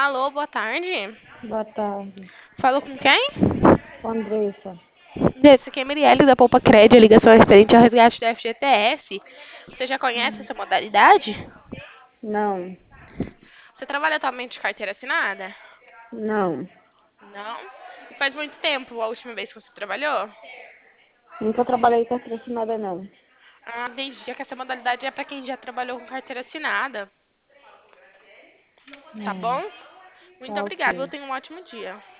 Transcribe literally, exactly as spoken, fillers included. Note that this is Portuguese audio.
Alô, boa tarde. Boa tarde. Falou com quem? Com Andressa. Esse aqui é Mirielle da Poupa Crédito, a ligação referente ao resgate do F G T S. Você já conhece essa modalidade? Não, Você trabalha atualmente de carteira assinada? não. Não. E faz muito tempo a última vez que você trabalhou? Nunca trabalhei com assinada, não. Ah, entendi que essa modalidade é para quem já trabalhou com carteira assinada. Tá É, bom? Muito tá obrigada, eu ok. tenho um ótimo dia.